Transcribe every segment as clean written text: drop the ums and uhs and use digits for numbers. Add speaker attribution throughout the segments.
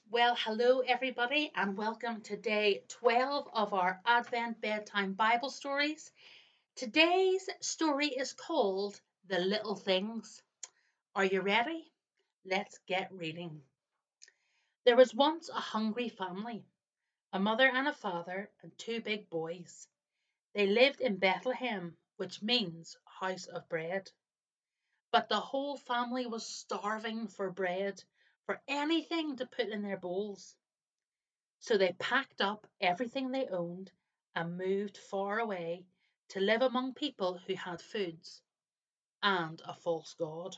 Speaker 1: Well, hello everybody, and welcome to day 12 of our Advent Bedtime Bible Stories. Today's story is called The Little Things. Are you ready? Let's get reading. There was once a hungry family, a mother and a father, and two big boys. They lived in Bethlehem, which means house of bread. But the whole family was starving for bread, for anything to put in their bowls. So they packed up everything they owned and moved far away to live among people who had foods and a false god.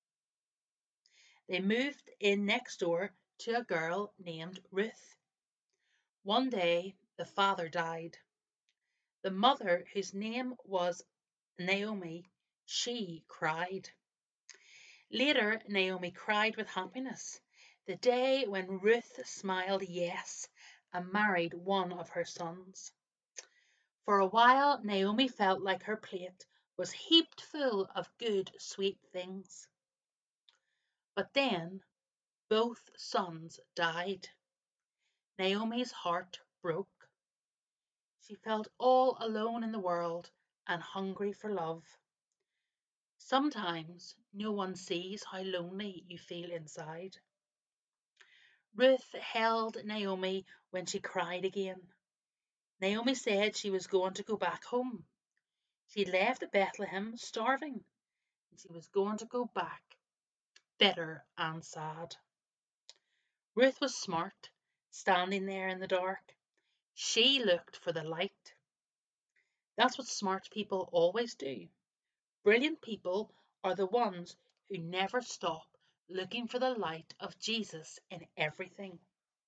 Speaker 1: They moved in next door to a girl named Ruth. One day, the father died. The mother, whose name was Naomi, she cried. Later, Naomi cried with happiness the day when Ruth smiled yes and married one of her sons. For a while Naomi felt like her plate was heaped full of good, sweet things. But then both sons died. Naomi's heart broke. She felt all alone in the world and hungry for love. Sometimes no one sees how lonely you feel inside. Ruth held Naomi when she cried again. Naomi said she was going to go back home. She left Bethlehem starving, and she was going to go back bitter and sad. Ruth was smart, standing there in the dark. She looked for the light. That's what smart people always do. Brilliant people are the ones who never stop looking for the light of Jesus in everything.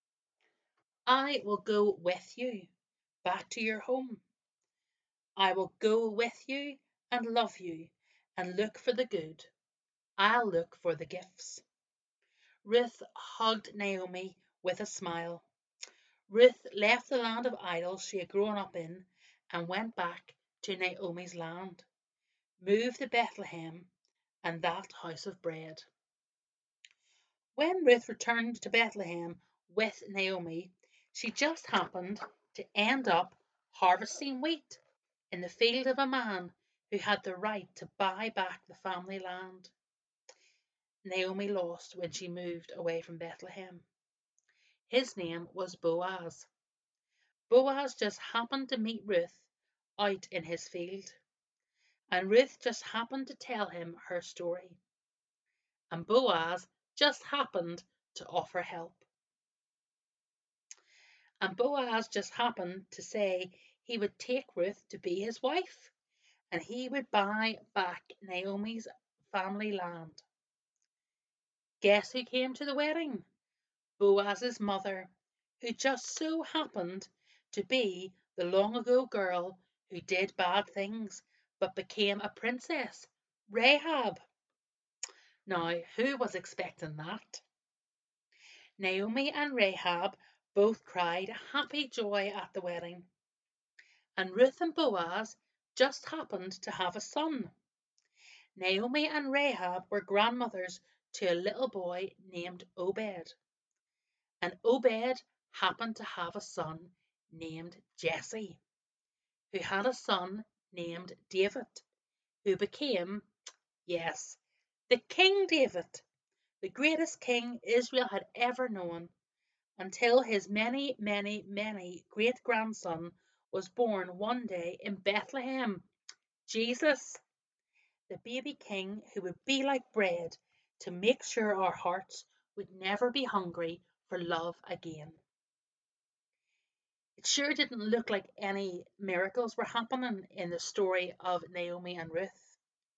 Speaker 1: I will go with you back to your home. I will go with you and love you and look for the good. I'll look for the gifts. Ruth hugged Naomi with a smile. Ruth left the land of idols she had grown up in and went back to Naomi's land, moved to Bethlehem and that house of bread. When Ruth returned to Bethlehem with Naomi, she just happened to end up harvesting wheat in the field of a man who had the right to buy back the family land. Naomi lost when she moved away from Bethlehem. His name was Boaz. Boaz just happened to meet Ruth out in his field, and Ruth just happened to tell him her story, and Boaz just happened to offer help. And Boaz just happened to say he would take Ruth to be his wife, and he would buy back Naomi's family land. Guess who came to the wedding? Boaz's mother, who just so happened to be the long ago girl who did bad things but became a princess, Rahab. Now, who was expecting that? Naomi and Rahab both cried happy joy at the wedding, and Ruth and Boaz just happened to have a son. Naomi and Rahab were grandmothers to a little boy named Obed, and Obed happened to have a son named Jesse, who had a son named David, who became, yes, the King David, the greatest king Israel had ever known, until his many, many, many great grandson was born one day in Bethlehem, Jesus, the baby king who would be like bread to make sure our hearts would never be hungry for love again. It sure didn't look like any miracles were happening in the story of Naomi and Ruth.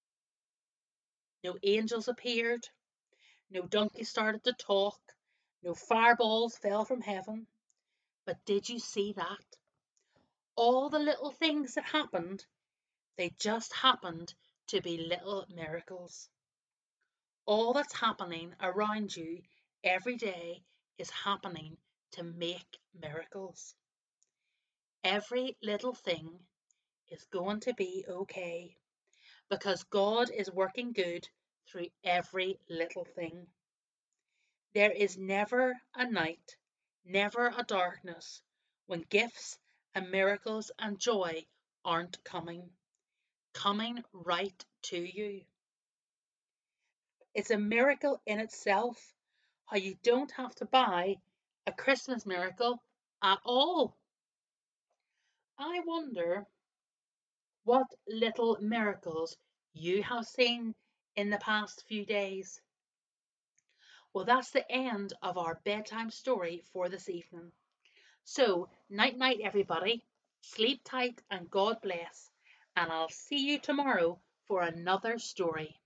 Speaker 1: No angels appeared, no donkey started to talk, no fireballs fell from heaven. But did you see that? All the little things that happened, they just happened to be little miracles. All that's happening around you every day is happening to make miracles. Every little thing is going to be okay because God is working good through every little thing. There is never a night, never a darkness, when gifts and miracles and joy aren't coming right to you. It's a miracle in itself how you don't have to buy a Christmas miracle at all. I wonder what little miracles you have seen in the past few days. Well, that's the end of our bedtime story for this evening. So, night night, everybody. Sleep tight and God bless. And I'll see you tomorrow for another story.